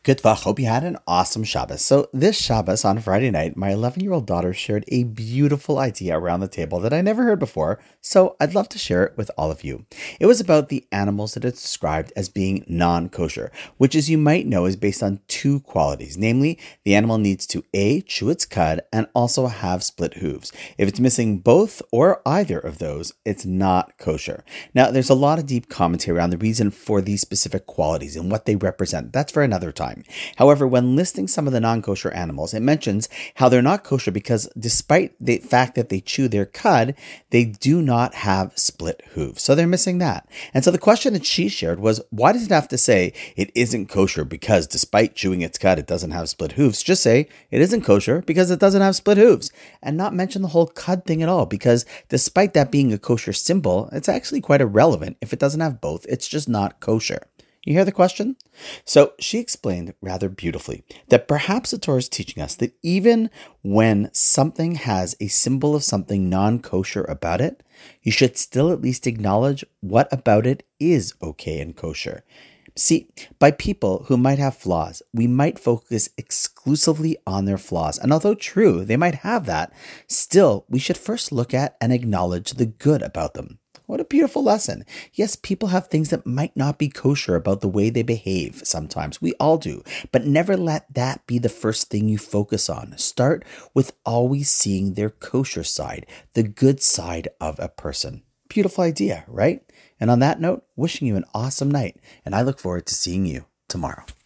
Good luck. Hope you had an awesome Shabbos. So this Shabbos on Friday night, my 11-year-old daughter shared a beautiful idea around the table that I never heard before, so I'd love to share it with all of you. It was about the animals that it's described as being non-kosher, which as you might know is based on two qualities. Namely, the animal needs to A, chew its cud, and also have split hooves. If it's missing both or either of those, it's not kosher. Now, there's a lot of deep commentary around the reason for these specific qualities and what they represent. That's for another time. However, when listing some of the non-kosher animals, it mentions how they're not kosher because despite the fact that they chew their cud, they do not have split hooves. So they're missing that. And so the question that she shared was, why does it have to say it isn't kosher because despite chewing its cud, it doesn't have split hooves? Just say it isn't kosher because it doesn't have split hooves and not mention the whole cud thing at all, because despite that being a kosher symbol, it's actually quite irrelevant. If it doesn't have both, it's just not kosher. You hear the question? So she explained rather beautifully that perhaps the Torah is teaching us that even when something has a symbol of something non-kosher about it, you should still at least acknowledge what about it is okay and kosher. See, by people who might have flaws, we might focus exclusively on their flaws. And although true, they might have that, still, we should first look at and acknowledge the good about them. What a beautiful lesson. Yes, people have things that might not be kosher about the way they behave sometimes. We all do. But never let that be the first thing you focus on. Start with always seeing their kosher side, the good side of a person. Beautiful idea, right? And on that note, wishing you an awesome night. And I look forward to seeing you tomorrow.